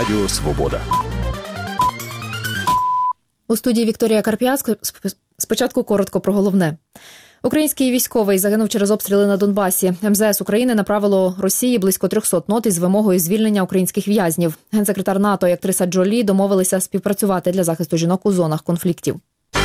Радіо Свобода. У студії Вікторія Карп'як. Спочатку коротко про головне. Український військовий загинув через обстріли на Донбасі. МЗС України направило Росії близько 300 нот із вимогою звільнення українських в'язнів. Генсекретар НАТО і актриса Джолі домовилися співпрацювати для захисту жінок у зонах конфліктів.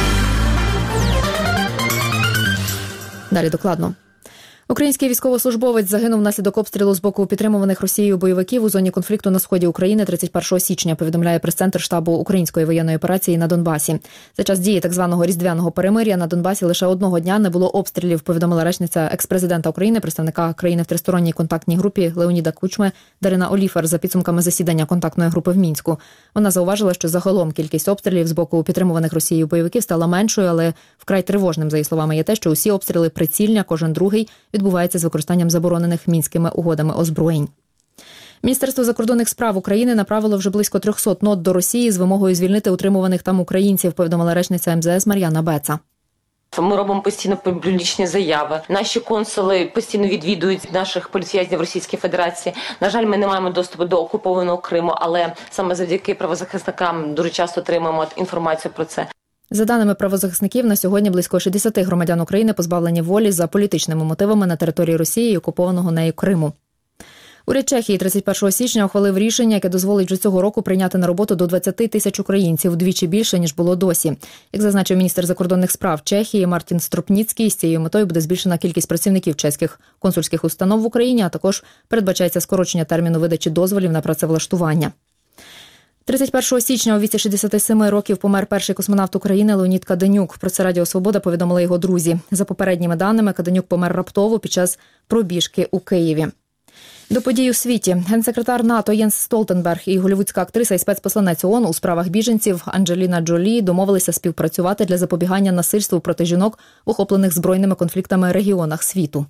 Далі докладно. Український військовослужбовець загинув внаслідок обстрілу з боку підтримуваних Росією бойовиків у зоні конфлікту на сході України 31 січня, повідомляє прес-центр штабу Української воєнної операції на Донбасі. За час дії так званого різдвяного перемир'я на Донбасі лише одного дня не було обстрілів, повідомила речниця екс-президента України, представника країни в тристоронній контактній групі Леоніда Кучми Дарина Оліфер за підсумками засідання контактної групи в Мінську. Вона зауважила, що загалом кількість обстрілів з боку підтримуваних Росією бойовиків стала меншою, але вкрай тривожним, за її словами, є те, що усі обстріли прицільні, кожен другий відбувається з використанням заборонених Мінськими угодами озброєнь. Міністерство закордонних справ України направило вже близько 300 нот до Росії з вимогою звільнити утримуваних там українців, повідомила речниця МЗС Мар'яна Беца. Ми робимо постійно публічні заяви. Наші консули постійно відвідують наших політв'язнів Російської Федерації. На жаль, ми не маємо доступу до окупованого Криму, але саме завдяки правозахисникам дуже часто отримуємо інформацію про це. За даними правозахисників, на сьогодні близько 60 громадян України позбавлені волі за політичними мотивами на території Росії і окупованого нею Криму. Уряд Чехії 31 січня ухвалив рішення, яке дозволить вже цього року прийняти на роботу до 20 тисяч українців, вдвічі більше, ніж було досі. Як зазначив міністр закордонних справ Чехії Мартін Струпніцький, з цією метою буде збільшена кількість працівників чеських консульських установ в Україні, а також передбачається скорочення терміну видачі дозволів на працевлаштування. 31 січня у віці 67 років помер перший космонавт України Леонід Каденюк. Про це Радіо Свобода повідомили його друзі. За попередніми даними, Каденюк помер раптово під час пробіжки у Києві. До подій у світі. Генсекретар НАТО Єнс Столтенберг і голлівудська актриса і спецпосланець ООН у справах біженців Анджеліна Джолі домовилися співпрацювати для запобігання насильству проти жінок в охоплених збройними конфліктами регіонах світу.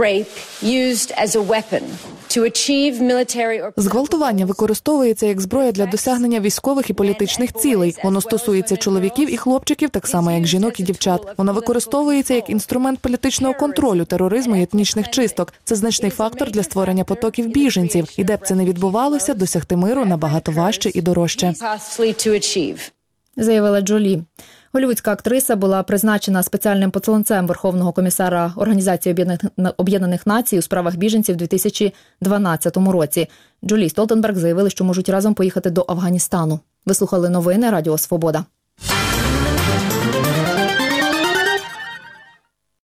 Зґвалтування використовується як зброя для досягнення військових і політичних цілей. Воно стосується чоловіків і хлопчиків, так само як жінок і дівчат. Воно використовується як інструмент політичного контролю, тероризму і етнічних чисток. Це значний фактор для створення потоків біженців. І де б це не відбувалося, досягти миру набагато важче і дорожче. Заявила Джолі. Голлівудська актриса була призначена спеціальним посланцем Верховного комісара Організації Об'єднаних Націй у справах біженців у 2012 році. Джолі і Столтенберг заявили, що можуть разом поїхати до Афганістану. Ви слухали новини Радіо Свобода.